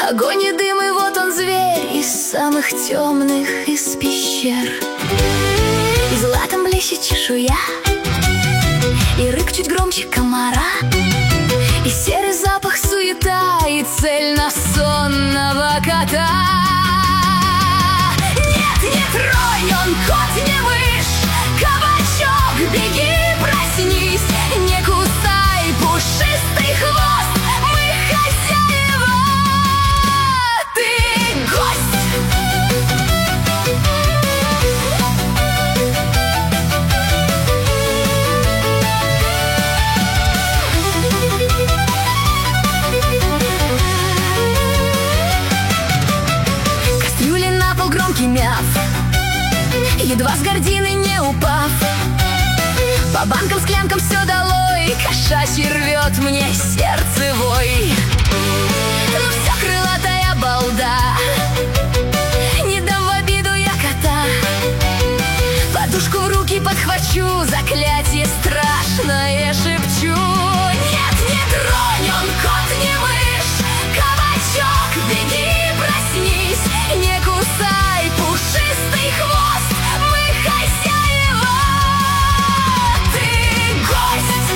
Огонь и дым, и вот он зверь из самых темных из пещер. И златом блещет чешуя, и рык чуть громче комара, и серый запах суета, и цель на сонного кота. Нет, не тронь, он кот, не мышь, кабачок, беги, проснись, не кусай пушистый хвост, мы хозяева, ты гость. Кастрюли на пол, громкий мяв, едва с гордины не упав. По банкам, склянкам все долой, кошачий рвет мне сердце вой. Ну все, крылатая балда, не дам в обиду я кота. Подушку в руки подхвачу, заклятие страшное шепчу. Нет, не тронь, он кот, не мышь, кабачок, беги, проснись, не кусай пушистый хвост, мы хозяева, ты гость.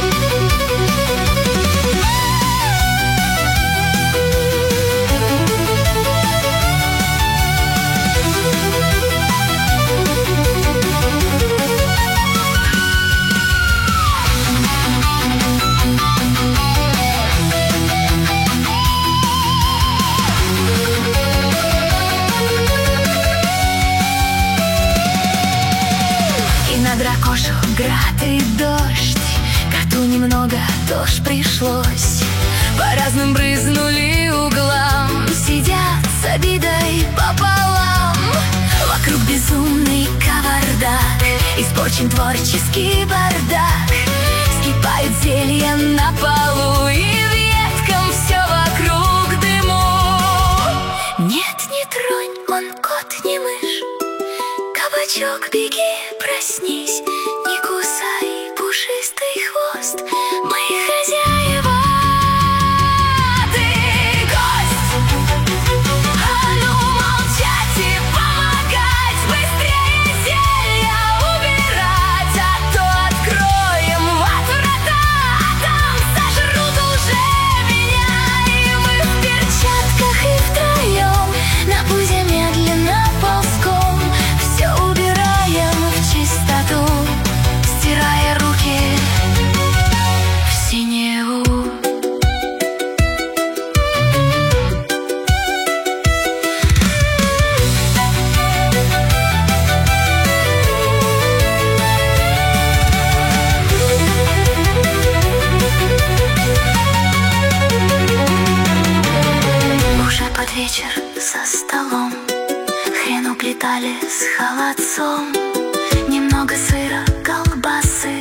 Дракошу град и дождь, коту немного тоже пришлось. По разным брызнули углам, сидят с обидой пополам. Вокруг безумный кавардак, испорчен творческий бардак. Скипают зелья на полу, и веткам все вокруг дыму. Нет, не тронь, он кот, не мышь, кабачок, беги, проснись, не кусай пушистый хвост, мы хозяева, ты гость. А ну молчать и помогать, быстрее зелья убирать, а то откроем врата, а там сожрут уже меня. И мы в перчатках и втроем на пузе медленно ползком все убираем в чистоту, стирая руки в синеву. Уже под вечер за столом хрен уплетали с холодцом, немного сыра, колбасы,